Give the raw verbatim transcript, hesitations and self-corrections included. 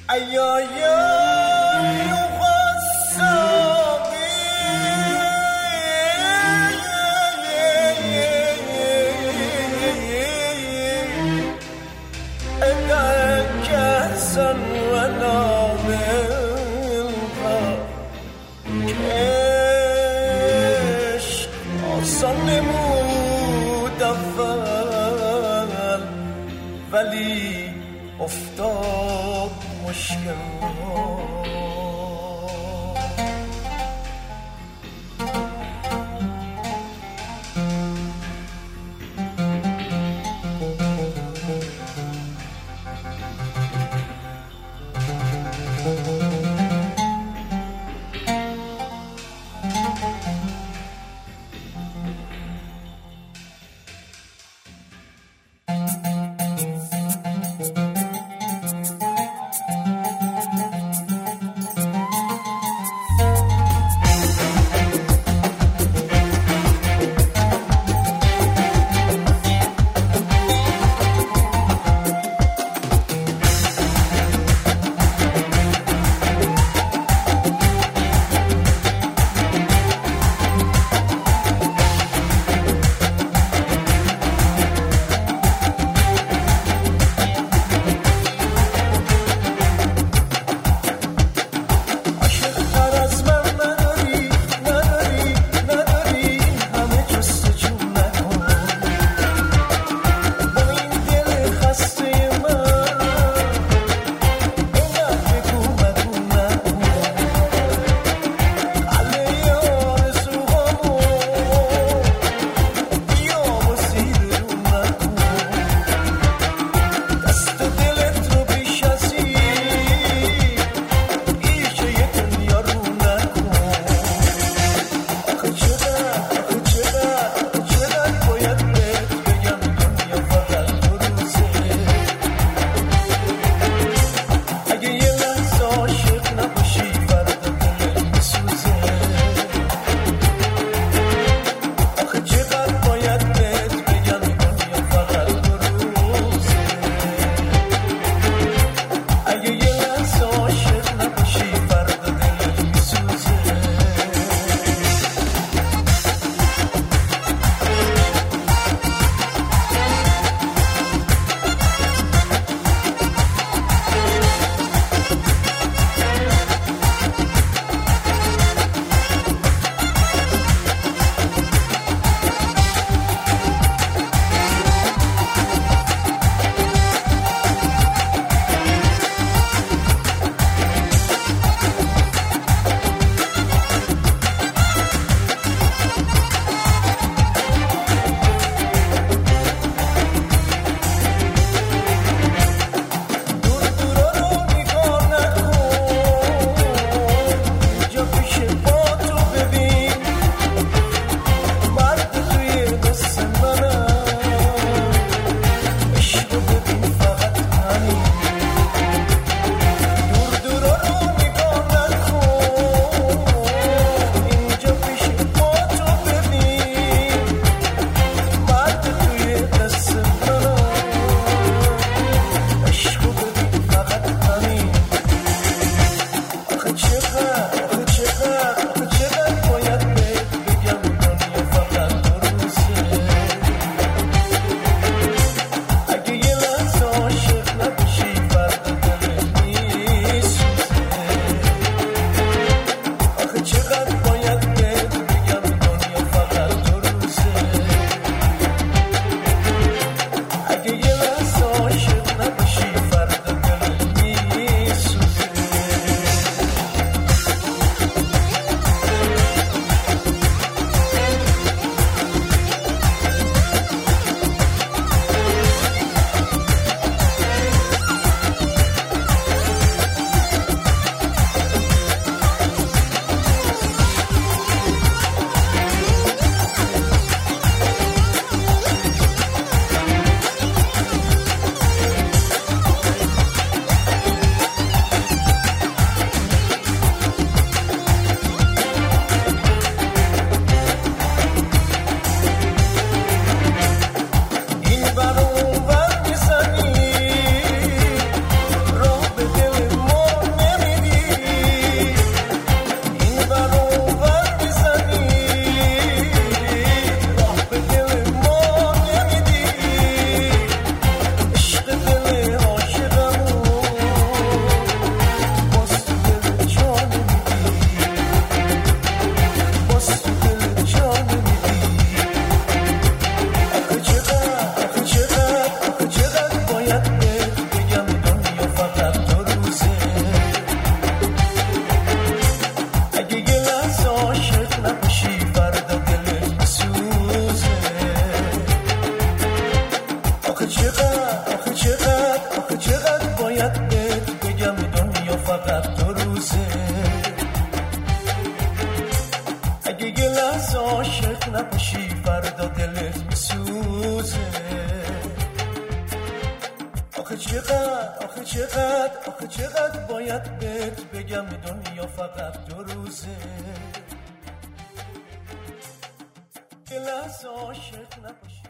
ایا یا قصابی اگر کسن ولا ملقا کش آسان نمود اول ولی افتاد مشکل باید بهت بگم دنیا فقط دو روزه. اگه یه لحظه عاشق نباشی فردا دلت میسوزه. آخه چقدر آخه چقدر آخه چقدر باید بهت بگم دنیا فقط دو روزه. اگه یه لحظه عاشق نباشی فردا دلت میسوزه. آخه چقدر آخه چقدر آخه چقدر باید بهت بگم دنیا فقط دو روزه. یه لحظه عاشق نباشی